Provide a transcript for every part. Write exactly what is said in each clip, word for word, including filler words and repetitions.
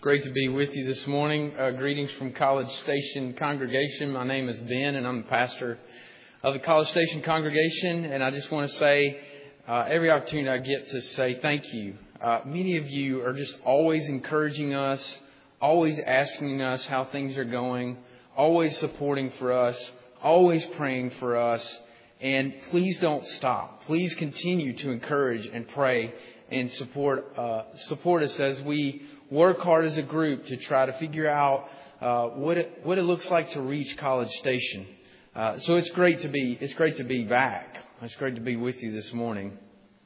Great to be with you this morning. Uh, greetings from College Station congregation. My name is Ben, and I'm the pastor of the College Station congregation. And I just want to say, uh, every opportunity I get to say thank you. Uh, many of you are just always encouraging us, always asking us how things are going, always supporting for us, always praying for us. And please don't stop. Please continue to encourage and pray and support uh, support us as we work hard as a group to try to figure out uh, what it what it looks like to reach College Station. Uh, so it's great to be it's great to be back. It's great to be with you this morning.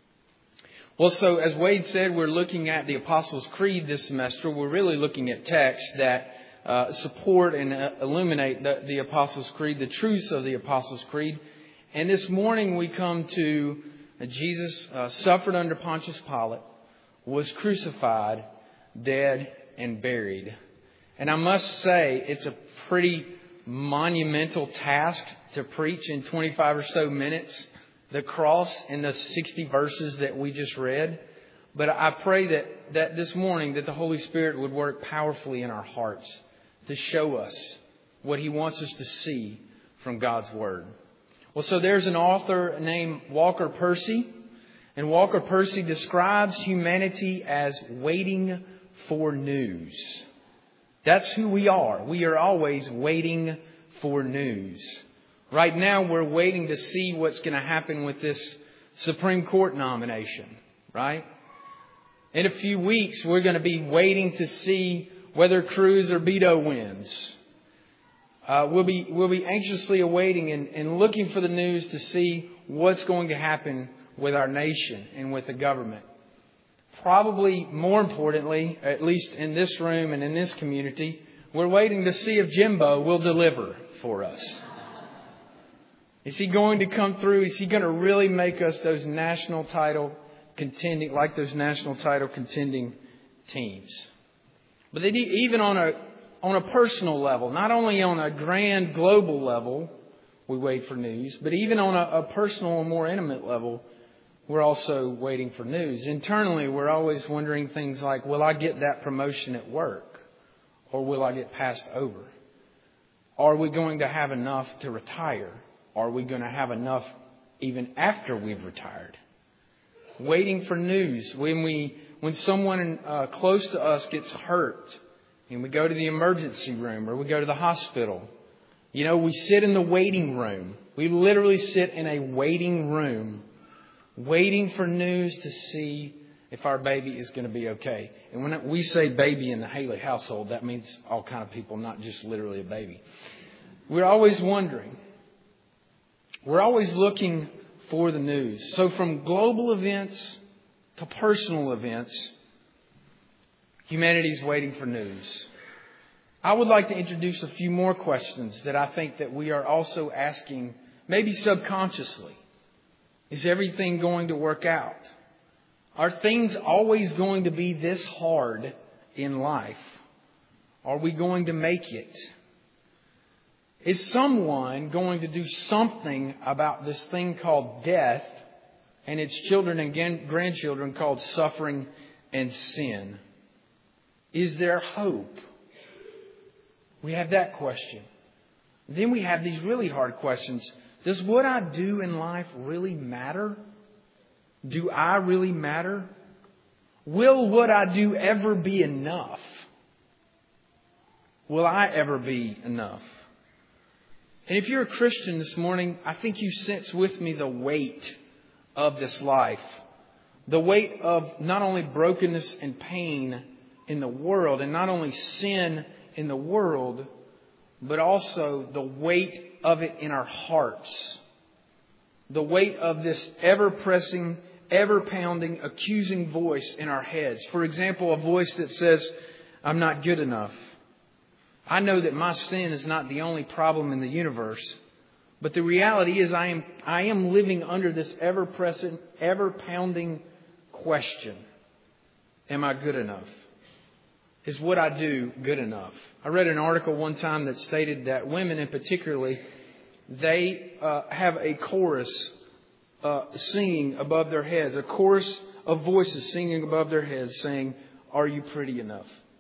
Well, so as Wade said, we're looking at the Apostles' Creed this semester. We're really looking at texts that uh, support and uh, illuminate the, the Apostles' Creed, the truths of the Apostles' Creed. And this morning we come to uh, Jesus uh, suffered under Pontius Pilate, was crucified, dead and buried. And I must say, it's a pretty monumental task to preach in twenty-five or so minutes, the cross and the sixty verses that we just read. But I pray that, that this morning that the Holy Spirit would work powerfully in our hearts to show us what He wants us to see from God's Word. Well, so there's an author named Walker Percy, and Walker Percy describes humanity as waiting for news. That's who we are. We are always waiting for news. Right now, we're waiting to see what's going to happen with this Supreme Court nomination, right? In a few weeks, we're going to be waiting to see whether Cruz or Beto wins. Uh, we'll be we'll be anxiously awaiting and, and looking for the news to see what's going to happen with our nation and with the government. Probably more importantly, at least in this room and in this community, we're waiting to see if Jimbo will deliver for us. Is he going to come through? Is he going to really make us those national title contending, like those national title contending teams? But they, even on a on a personal level, not only on a grand global level, we wait for news, but even on a, a personal and more intimate level, we're also waiting for news. Internally, we're always wondering things like, will I get that promotion at work? Or will I get passed over? Are we going to have enough to retire? Are we going to have enough even after we've retired? Waiting for news. When we, when someone uh, close to us gets hurt and we go to the emergency room or we go to the hospital, you know, we sit in the waiting room. We literally sit in a waiting room waiting for news to see if our baby is going to be okay. And when we say baby in the Haley household, that means all kind of people, not just literally a baby. We're always wondering. We're always looking for the news. So from global events to personal events, humanity is waiting for news. I would like to introduce a few more questions that I think that we are also asking, maybe subconsciously. Is everything going to work out? Are things always going to be this hard in life? Are we going to make it? Is someone going to do something about this thing called death and its children and grandchildren called suffering and sin? Is there hope? We have that question. Then we have these really hard questions. Does what I do in life really matter? Do I really matter? Will what I do ever be enough? Will I ever be enough? And if you're a Christian this morning, I think you sense with me the weight of this life. The weight of not only brokenness and pain in the world, and not only sin in the world, but also the weight of it in our hearts. The weight of this ever-pressing, ever-pounding, accusing voice in our heads. For example, a voice that says, I'm not good enough. I know that my sin is not the only problem in the universe. But the reality is I am, I am living under this ever-pressing, ever-pounding question. Am I good enough? Is what I do good enough? I read an article one time that stated that women in particularly, they uh, have a chorus uh, singing above their heads, a chorus of voices singing above their heads saying, are you pretty enough?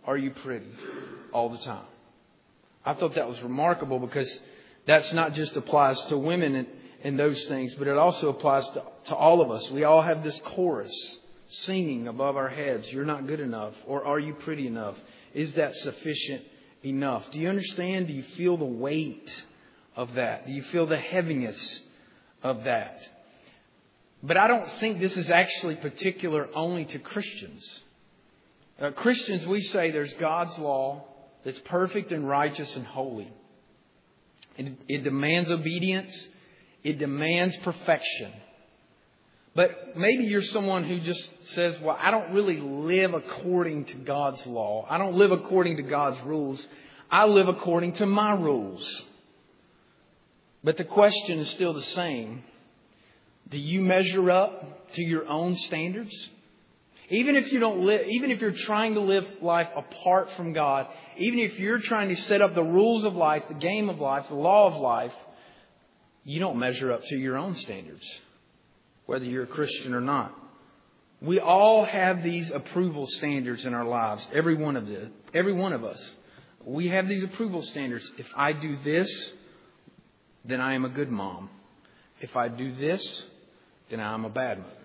are you pretty all the time? I thought that was remarkable because that's not just applies to women and, and those things, but it also applies to, to all of us. We all have this chorus singing above our heads. You're not good enough. Or are you pretty enough? Is that sufficient enough? Do you understand? Do you feel the weight of that? Do you feel the heaviness of that? But I don't think this is actually particular only to Christians. Uh, Christians, we say there's God's law that's perfect and righteous and holy. It, it demands obedience. It demands perfection. But maybe you're someone who just says, well, I don't really live according to God's law. I don't live according to God's rules. I live according to my rules. But the question is still the same. Do you measure up to your own standards? Even if you don't live, even if you're trying to live life apart from God, even if you're trying to set up the rules of life, the game of life, the law of life, you don't measure up to your own standards, whether you're a Christian or not. We all have these approval standards in our lives. Every one of the, every one of us. We have these approval standards. If I do this, then I am a good mom. If I do this, then I'm a bad mother.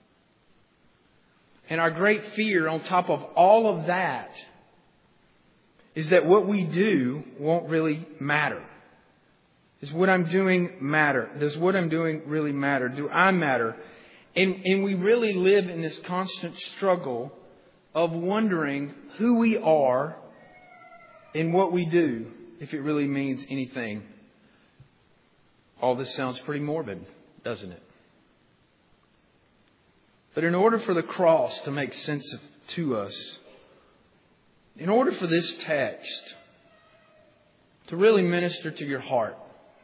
And our great fear on top of all of that is that what we do won't really matter. Does what I'm doing matter? Does what I'm doing really matter? Do I matter? And, and we really live in this constant struggle of wondering who we are and what we do, if it really means anything. All this sounds pretty morbid, doesn't it? But in order for the cross to make sense of, to us, in order for this text to really minister to your heart,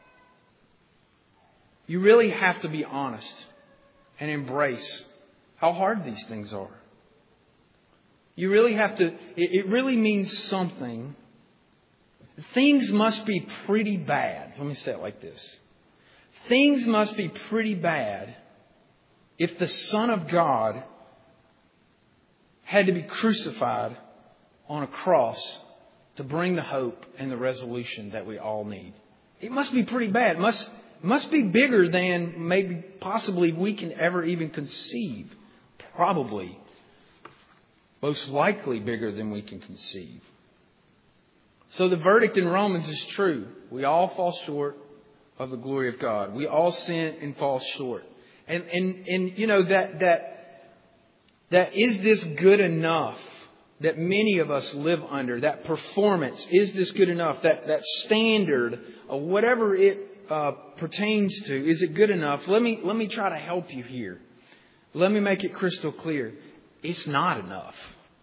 you really have to be honest and embrace how hard these things are. You really have to, it, it really means something. Things must be pretty bad. Let me say it like this. Things must be pretty bad if the Son of God had to be crucified on a cross to bring the hope and the resolution that we all need. It must be pretty bad. It must, must be bigger than maybe possibly we can ever even conceive. Probably. Most likely bigger than we can conceive. So the verdict in Romans is true. We all fall short of the glory of God. We all sin and fall short. And, and, and you know, that, that, that is this good enough that many of us live under, that performance, is this good enough? That, that standard of whatever it uh, pertains to, is it good enough? Let me, let me try to help you here. Let me make it crystal clear. It's not enough.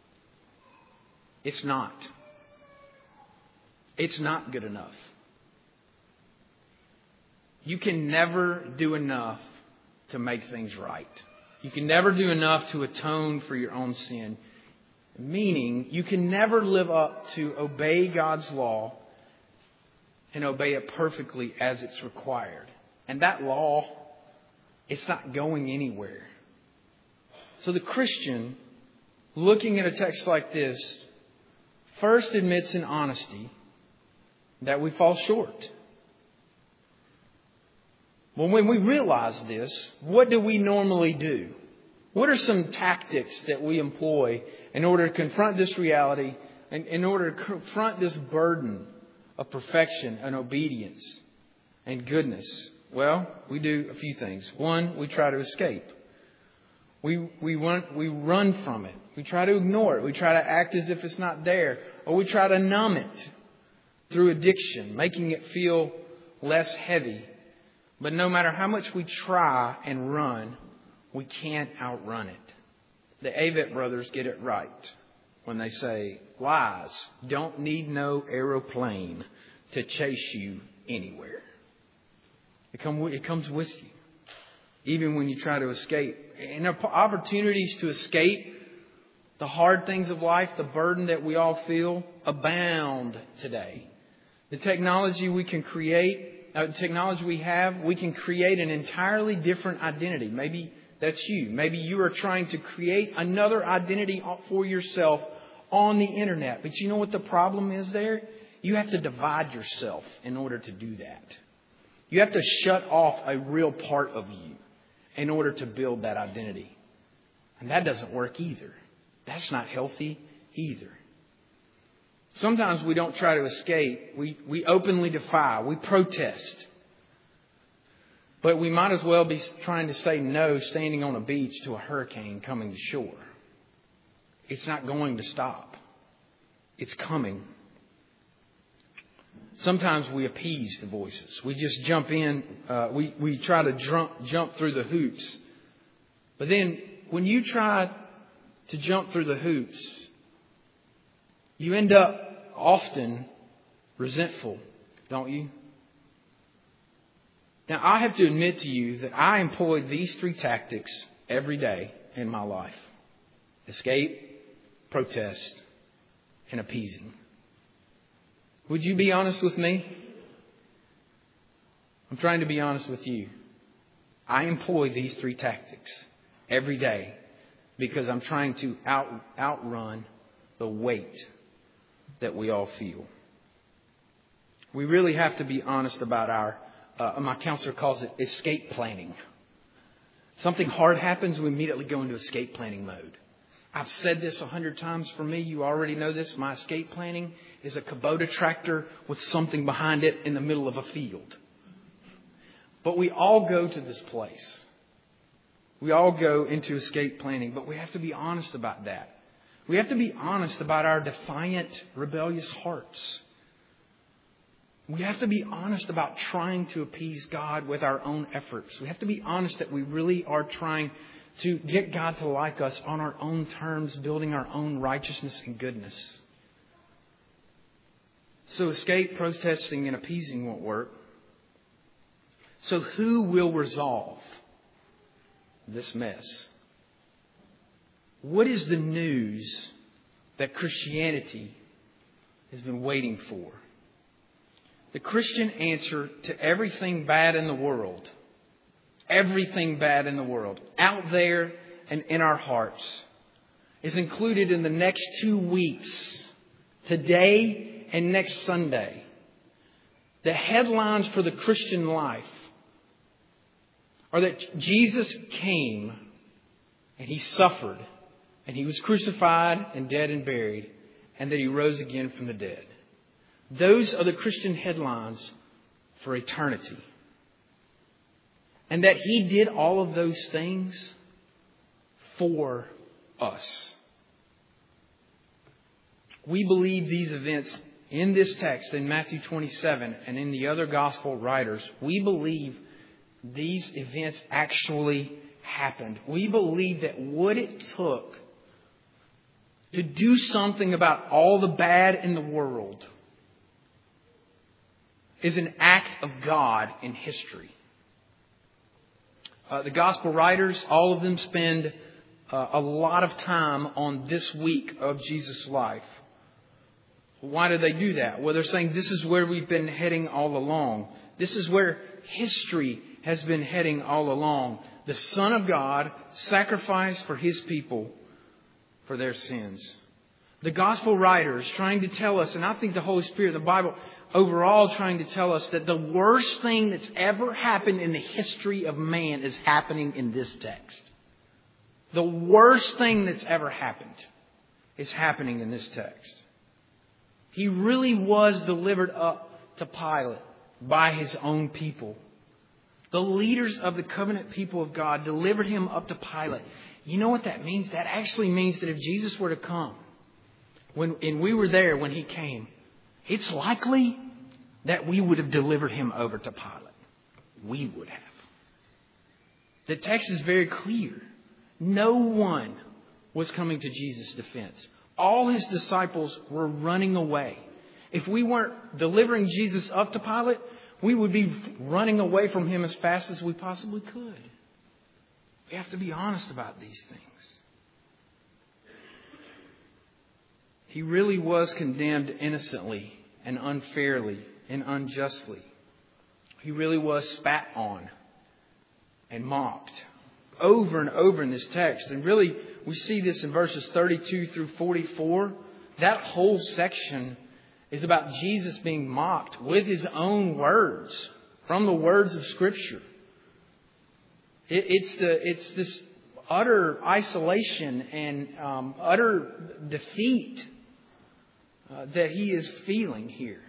It's not. It's not good enough. You can never do enough to make things right. You can never do enough to atone for your own sin. Meaning, you can never live up to obey God's law and obey it perfectly as it's required. And that law, it's not going anywhere. So the Christian, looking at a text like this, first admits in honesty that we fall short. Well, when we realize this, what do we normally do? What are some tactics that we employ in order to confront this reality and in order to confront this burden of perfection and obedience and goodness? Well, we do a few things. One, we try to escape. We, we, run, we run from it. We try to ignore it. We try to act as if it's not there. Or we try to numb it through addiction, making it feel less heavy. But no matter how much we try and run, we can't outrun it. The Avett brothers get it right when they say, lies don't need no aeroplane to chase you anywhere. It, come, it comes with you, even when you try to escape. And opportunities to escape the hard things of life, the burden that we all feel, abound today. The technology we can create, uh, the technology we have, we can create an entirely different identity. Maybe that's you. Maybe you are trying to create another identity for yourself on the internet. But you know what the problem is there? You have to divide yourself in order to do that. You have to shut off a real part of you in order to build that identity. And that doesn't work either. That's not healthy either. Sometimes we don't try to escape. We, we openly defy. We protest. But we might as well be trying to say no standing on a beach to a hurricane coming to shore. It's not going to stop. It's coming. Sometimes we appease the voices. We just jump in. Uh, we, we try to jump, jump through the hoops. But then when you try to jump through the hoops, you end up often resentful, don't you? Now, I have to admit to you that I employ these three tactics every day in my life. Escape, protest, and appeasing. Would you be honest with me? I'm trying to be honest with you. I employ these three tactics every day because I'm trying to out, outrun the weight that we all feel. We really have to be honest about our, uh, my counselor calls it escape planning. Something hard happens, we immediately go into escape planning mode. I've said this a hundred times for me. You already know this. My escape planning is a Kubota tractor with something behind it in the middle of a field. But we all go to this place. We all go into escape planning, but we have to be honest about that. We have to be honest about our defiant, rebellious hearts. We have to be honest about trying to appease God with our own efforts. We have to be honest that we really are trying to get God to like us on our own terms, building our own righteousness and goodness. So escape, protesting, and appeasing won't work. So who will resolve this mess? What is the news that Christianity has been waiting for? The Christian answer to everything bad in the world, everything bad in the world, out there and in our hearts, is included in the next two weeks, today and next Sunday. The headlines for the Christian life are that Jesus came and He suffered and He was crucified and dead and buried and that He rose again from the dead. Those are the Christian headlines for eternity. And that He did all of those things for us. We believe these events in this text in Matthew twenty-seven and in the other gospel writers. We believe these events actually happened. We believe that what it took to do something about all the bad in the world is an act of God in history. Uh, the gospel writers, all of them spend uh, a lot of time on this week of Jesus' life. Why do they do that? Well, they're saying this is where we've been heading all along. This is where history has been heading all along. The Son of God sacrificed for His people for their sins. The gospel writers trying to tell us, and I think the Holy Spirit, the Bible overall trying to tell us that the worst thing that's ever happened in the history of man is happening in this text. The worst thing that's ever happened is happening in this text. He really was delivered up to Pilate by His own people. The leaders of the covenant people of God delivered Him up to Pilate. You know what that means? That actually means that if Jesus were to come, when and we were there when He came, it's likely that we would have delivered Him over to Pilate. We would have. The text is very clear. No one was coming to Jesus' defense. All His disciples were running away. If we weren't delivering Jesus up to Pilate, we would be running away from Him as fast as we possibly could. We have to be honest about these things. He really was condemned innocently and unfairly and unjustly. He really was spat on and mocked over and over in this text. And really, we see this in verses thirty-two through forty-four. that whole section is about Jesus being mocked with His own words from the words of Scripture. It, it's the it's this utter isolation and um, utter defeat uh, that He is feeling here.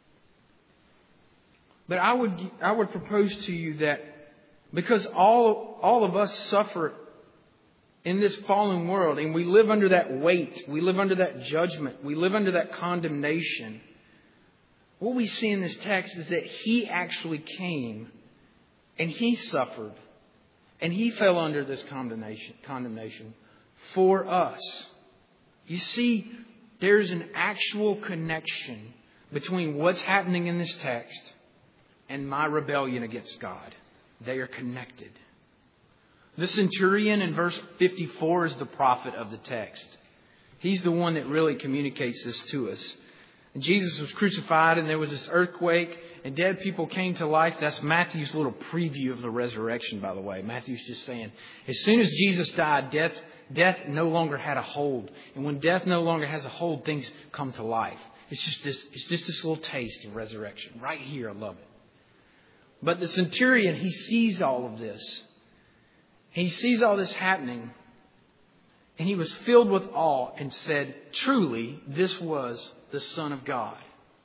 But I would I would propose to you that because all all of us suffer in this fallen world, and we live under that weight, we live under that judgment, we live under that condemnation. What we see in this text is that He actually came and He suffered and He fell under this condemnation, condemnation for us. You see, there's an actual connection between what's happening in this text and my rebellion against God. They are connected. The centurion in verse fifty-four is the prophet of the text. He's the one that really communicates this to us. And Jesus was crucified and there was this earthquake and dead people came to life. That's Matthew's little preview of the resurrection, by the way. Matthew's just saying, as soon as Jesus died, death, death no longer had a hold. And when death no longer has a hold, things come to life. It's just this, it's just this little taste of resurrection. Right here, I love it. But the centurion, he sees all of this. He sees all this happening. And he was filled with awe and said, truly, this was the Son of God.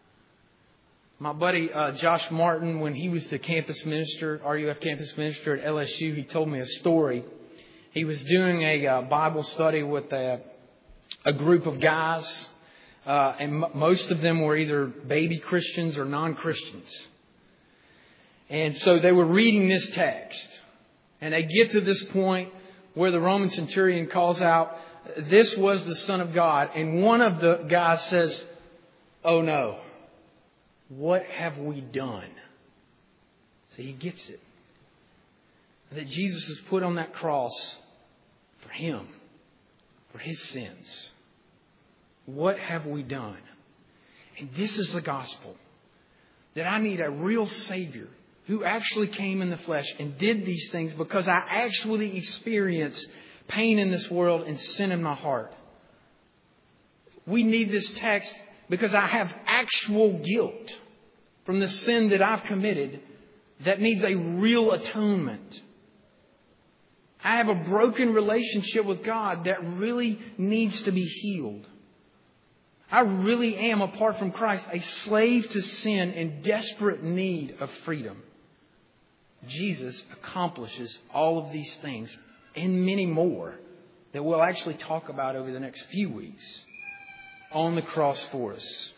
My buddy uh, Josh Martin, when he was the campus minister, R U F campus minister at L S U, he told me a story. He was doing a uh, Bible study with a, a group of guys, uh, and m- most of them were either baby Christians or non-Christians. And so they were reading this text. And they get to this point where the Roman centurion calls out, this was the Son of God. And one of the guys says, oh no, what have we done? So he gets it. That Jesus was put on that cross for him, for his sins. What have we done? And this is the gospel. That I need a real Savior who actually came in the flesh and did these things because I actually experience pain in this world and sin in my heart. We need this text because I have actual guilt from the sin that I've committed that needs a real atonement. I have a broken relationship with God that really needs to be healed. I really am, apart from Christ, a slave to sin in desperate need of freedom. Jesus accomplishes all of these things and many more that we'll actually talk about over the next few weeks on the cross for us.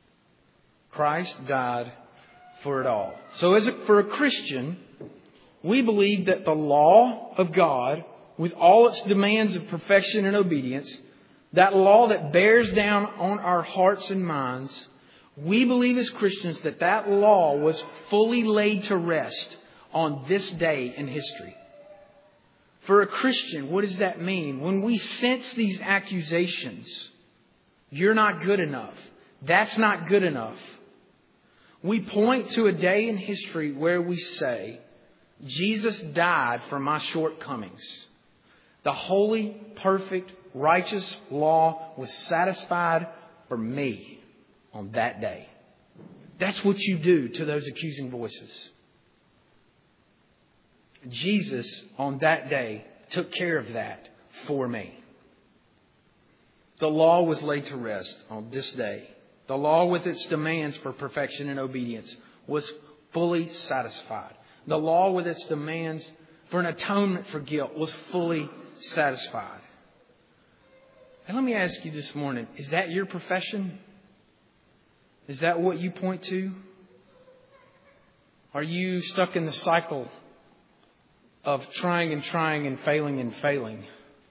Christ died for it all. So as a, for a Christian, we believe that the law of God, with all its demands of perfection and obedience, that law that bears down on our hearts and minds, we believe as Christians that that law was fully laid to rest on this day in history. For a Christian, what does that mean? When we sense these accusations, you're not good enough, that's not good enough, we point to a day in history where we say, Jesus died for my shortcomings. The holy, perfect, righteous law was satisfied for me on that day. That's what you do to those accusing voices. Jesus, on that day, took care of that for me. The law was laid to rest on this day. The law, with its demands for perfection and obedience, was fully satisfied. The law, with its demands for an atonement for guilt, was fully satisfied. And let me ask you this morning, is that your profession? Is that what you point to? Are you stuck in the cycle of trying and trying and failing and failing?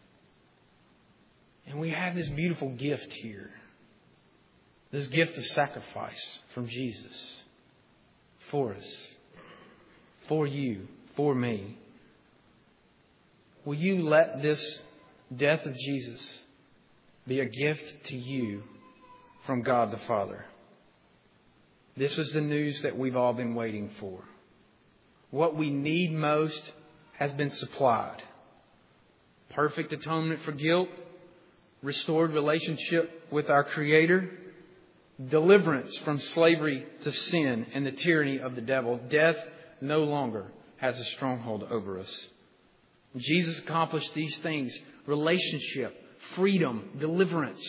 And we have this beautiful gift here. This gift of sacrifice from Jesus for us, for you, for me. Will you let this death of Jesus be a gift to you from God the Father? This is the news that we've all been waiting for. What we need most has been supplied. Perfect atonement for guilt, restored relationship with our Creator, deliverance from slavery to sin and the tyranny of the devil. Death no longer has a stronghold over us. Jesus accomplished these things: relationship, freedom, deliverance.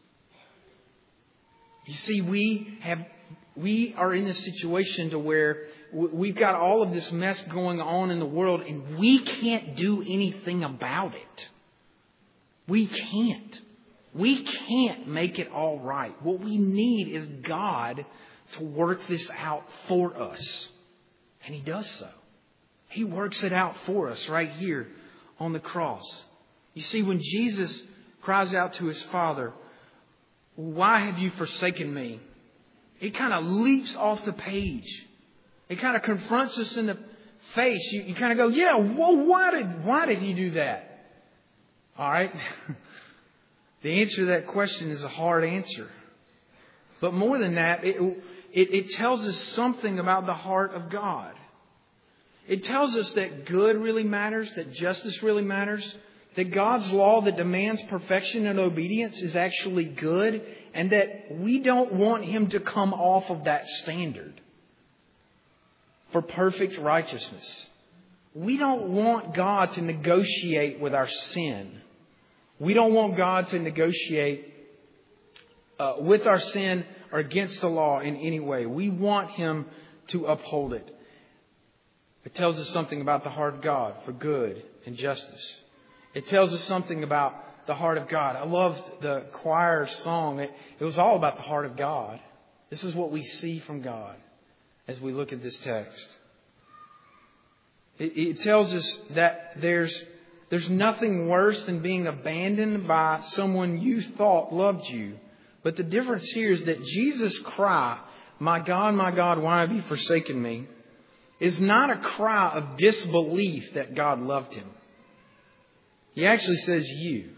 You see, we have we are in a situation to where we've got all of this mess going on in the world, and we can't do anything about it. We can't. We can't make it all right. What we need is God to work this out for us. And He does so. He works it out for us right here on the cross. You see, when Jesus cries out to His Father, "Why have you forsaken me?" it kind of leaps off the page. It kind of confronts us in the face. You, you kind of go, yeah, well, why did, why did He do that? All right. The answer to that question is a hard answer. But more than that, it, it, it tells us something about the heart of God. It tells us that good really matters, that justice really matters, that God's law that demands perfection and obedience is actually good, and that we don't want Him to come off of that standard for perfect righteousness. We don't want God to negotiate with our sin. We don't want God to negotiate uh, with our sin or against the law in any way. We want Him to uphold it. It tells us something about the heart of God for good and justice. It tells us something about the heart of God. I loved the choir song. It, it was all about the heart of God. This is what we see from God as we look at this text. It, it tells us that there's there's nothing worse than being abandoned by someone you thought loved you. But the difference here is that Jesus' cry, "My God, my God, why have you forsaken me?" is not a cry of disbelief that God loved him. He actually says you.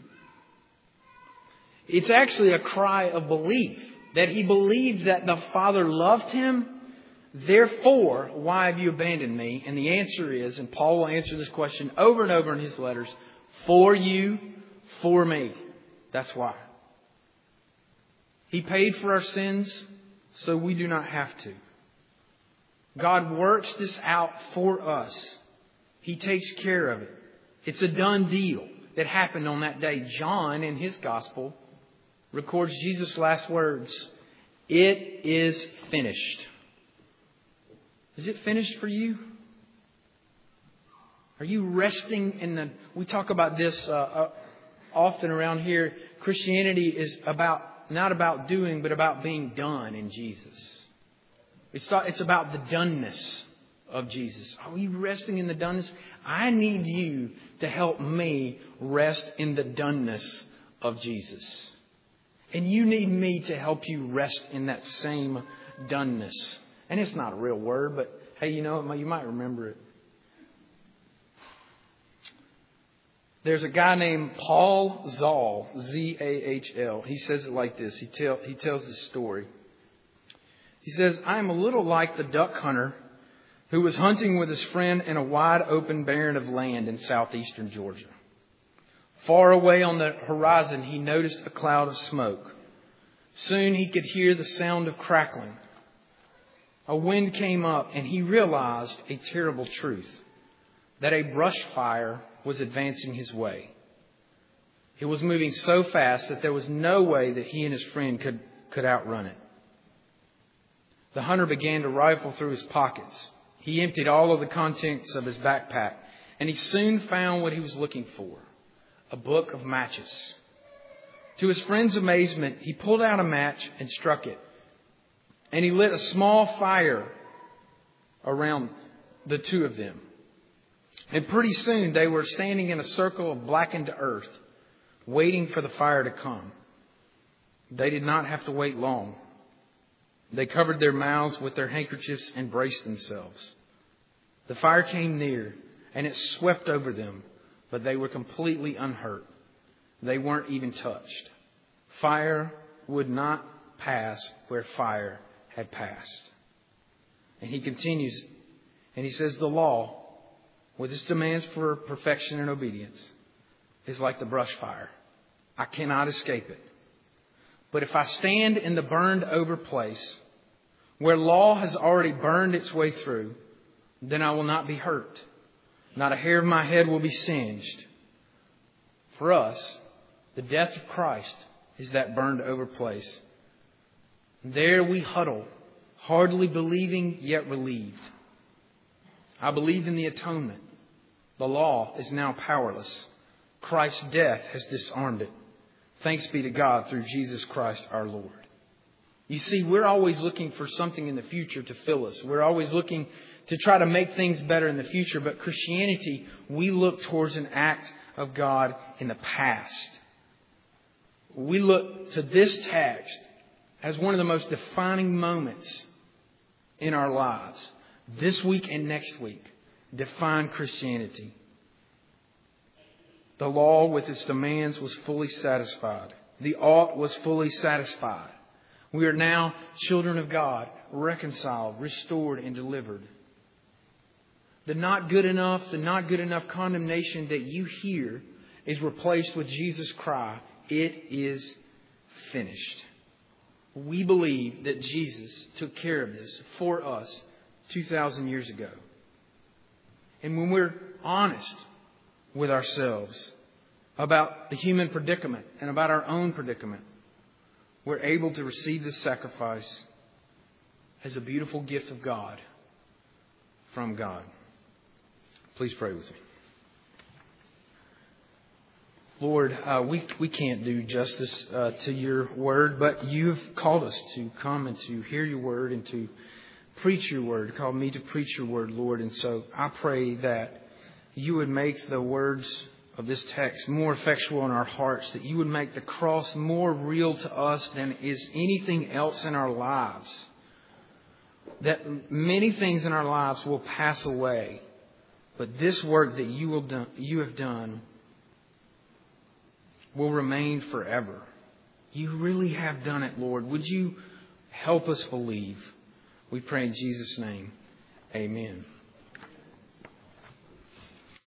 It's actually a cry of belief that he believed that the Father loved him. Therefore, why have you abandoned me? And the answer is, and Paul will answer this question over and over in his letters, for you, for me. That's why. He paid for our sins so we do not have to. God works this out for us. He takes care of it. It's a done deal that happened on that day. John, in his gospel, records Jesus' last words. It is finished. Is it finished for you? Are you resting in the... We talk about this uh, uh, often around here. Christianity is about not about doing, but about being done in Jesus. It's, not, it's about the doneness of Jesus. Are we resting in the doneness? I need you to help me rest in the doneness of Jesus. And you need me to help you rest in that same doneness. And it's not a real word, but hey, you know, you might remember it. There's a guy named Paul Zahl, Z A H L. He says it like this. He, tell, he tells this story. He says, I am a little like the duck hunter who was hunting with his friend in a wide open barren of land in southeastern Georgia. Far away on the horizon, he noticed a cloud of smoke. Soon he could hear the sound of crackling. A wind came up and he realized a terrible truth, that a brush fire was advancing his way. It was moving so fast that there was no way that he and his friend could, could outrun it. The hunter began to rifle through his pockets. He emptied all of the contents of his backpack, and he soon found what he was looking for, a book of matches. To his friend's amazement, he pulled out a match and struck it. And he lit a small fire around the two of them. And pretty soon they were standing in a circle of blackened earth, waiting for the fire to come. They did not have to wait long. They covered their mouths with their handkerchiefs and braced themselves. The fire came near and it swept over them, but they were completely unhurt. They weren't even touched. Fire would not pass where fire had passed. And he continues, and he says, the law, with its demands for perfection and obedience, is like the brush fire. I cannot escape it. But if I stand in the burned over place where law has already burned its way through, then I will not be hurt. Not a hair of my head will be singed. For us, the death of Christ is that burned over place. There we huddle, hardly believing yet relieved. I believe in the atonement. The law is now powerless. Christ's death has disarmed it. Thanks be to God through Jesus Christ our Lord. You see, we're always looking for something in the future to fill us. We're always looking to try to make things better in the future. But Christianity, we look towards an act of God in the past. We look to this text as one of the most defining moments in our lives. This week and next week define Christianity. The law with its demands was fully satisfied. The ought was fully satisfied. We are now children of God, reconciled, restored, and delivered. The not good enough, the not good enough condemnation that you hear is replaced with Jesus' cry, "It is finished." We believe that Jesus took care of this for us two thousand years ago. And when we're honest with ourselves about the human predicament and about our own predicament, we're able to receive this sacrifice as a beautiful gift of God from God. Please pray with me. Lord, uh, we we can't do justice uh, to your word, but you've called us to come and to hear your word and to preach your word. Called me to preach your word, Lord. And so I pray that you would make the words of this text more effectual in our hearts, that you would make the cross more real to us than is anything else in our lives. That many things in our lives will pass away, but this work that you will do, you have done will remain forever. You really have done it, Lord. Would you help us believe? We pray in Jesus' name. Amen.